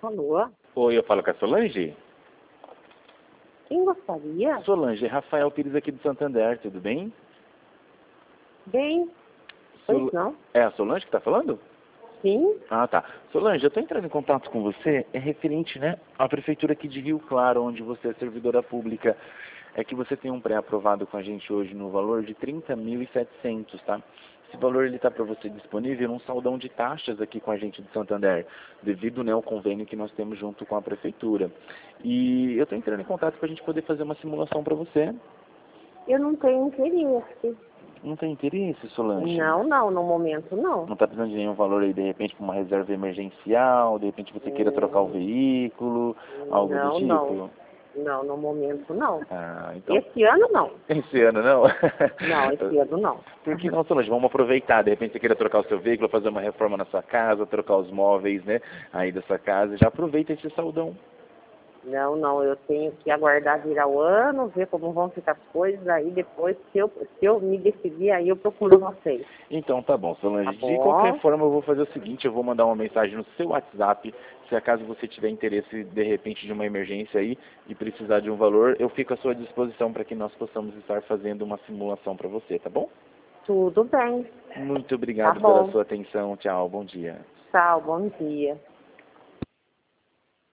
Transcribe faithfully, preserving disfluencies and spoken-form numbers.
Alô? Oi, eu falo com a Solange? Quem gostaria? Solange, Rafael Pires aqui do Santander, tudo bem? Bem, pois Sol... não. É a Solange que está falando? Sim? Ah, tá. Solange, eu estou entrando em contato com você, é referente, né, à prefeitura aqui de Rio Claro, onde você é servidora pública. É que você tem um pré-aprovado com a gente hoje no valor de trinta mil e setecentos, tá? Esse valor ele está para você disponível num saldão de taxas aqui com a gente de Santander, devido, né, ao convênio que nós temos junto com a prefeitura. E eu estou entrando em contato para a gente poder fazer uma simulação para você. Eu não tenho interesse. Não tem interesse, Solange? Não, não, no momento não. Não está precisando de nenhum valor aí, de repente, para uma reserva emergencial, de repente você queira trocar o Hum, veículo, algo do Não, não. tipo? Não, no momento não. Ah, então... Esse ano não. Esse ano não? Não, esse ano não. Por que não, Solange? Vamos aproveitar, de repente você queira trocar o seu veículo, fazer uma reforma na sua casa, trocar os móveis, né, aí da sua casa, já aproveita esse saldão. Não, não, eu tenho que aguardar virar o ano, ver como vão ficar as coisas, aí depois, se eu, se eu me decidir, aí eu procuro vocês. Então tá bom, Solange. Tá De qualquer bom? forma, eu vou fazer o seguinte, eu vou mandar uma mensagem no seu WhatsApp, se acaso você tiver interesse, de repente, de uma emergência aí e precisar de um valor, eu fico à sua disposição para que nós possamos estar fazendo uma simulação para você, tá bom? Tudo bem. Muito Tá obrigado pela bom. sua atenção. Tchau, bom dia. Tchau, bom dia.